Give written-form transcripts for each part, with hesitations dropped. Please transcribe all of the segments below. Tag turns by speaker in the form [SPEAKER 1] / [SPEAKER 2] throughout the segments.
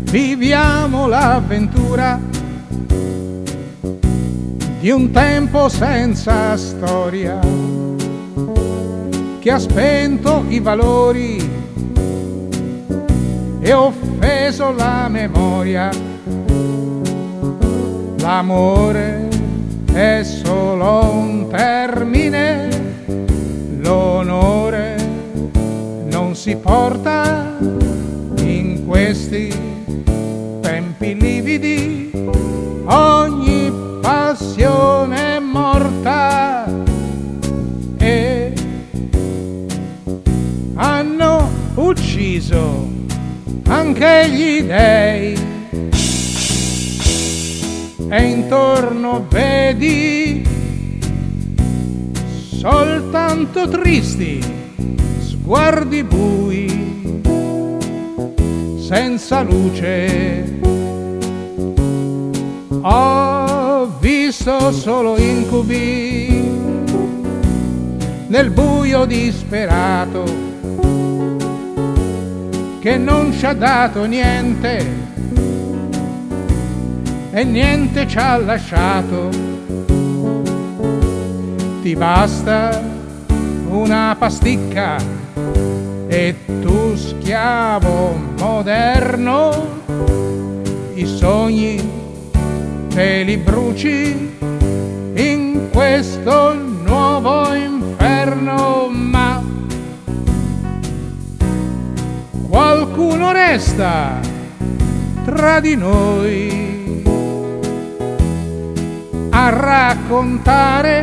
[SPEAKER 1] Viviamo l'avventura di un tempo senza storia, che ha spento i valori e offeso la memoria. L'amore è solo un termine, l'onore non si porta in questi tempi lividi. Ogni passione è morta e hanno ucciso anche gli dèi. E intorno vedi soltanto tristi sguardi bui, senza luce. Ho visto solo incubi nel buio disperato, che non ci ha dato niente e niente ci ha lasciato. Ti basta una pasticca e tu, schiavo moderno, i sogni te li bruci in questo nuovo inferno. Ma qualcuno resta tra di noi a raccontare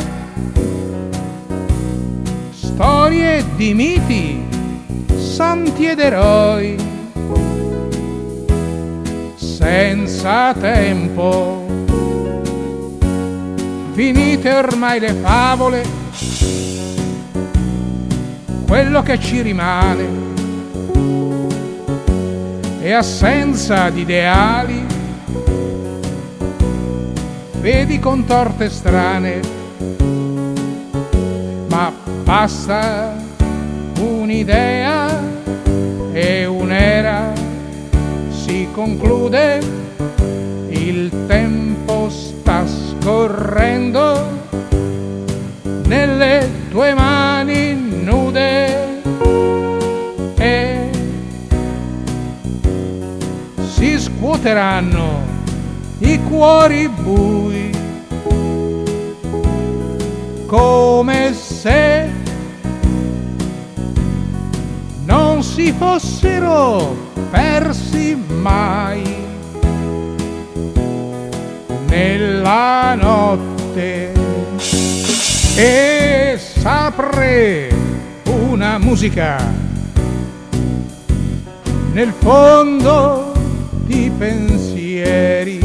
[SPEAKER 1] storie di miti, santi ed eroi, senza tempo. Finite ormai le favole, quello che ci rimane è assenza di ideali. Vedi contorte strane, ma basta un'idea e un'era si conclude. Il tempo sta scorrendo nelle tue mani nude e si scuoteranno i cuori bui, come se non si fossero persi mai nella notte. E s'apre una musica nel fondo di pensieri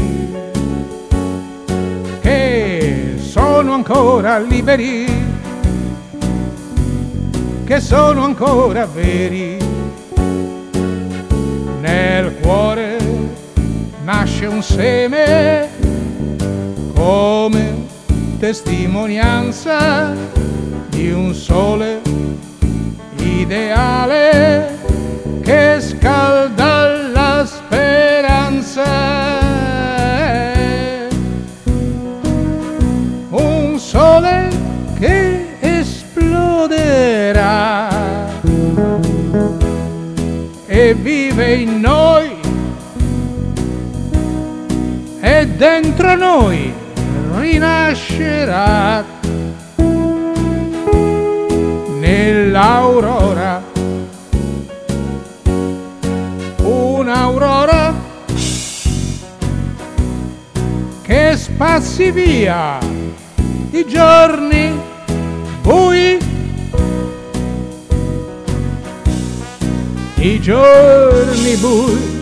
[SPEAKER 1] che sono ancora liberi, che sono ancora veri. Nel cuore nasce un seme come testimonianza di un sole ideale che scalda la speranza. Un sole che esploderà e vive in noi e dentro noi rinascerà nell'aurora. Un'aurora che spazzi via i giorni bui, i giorni bui.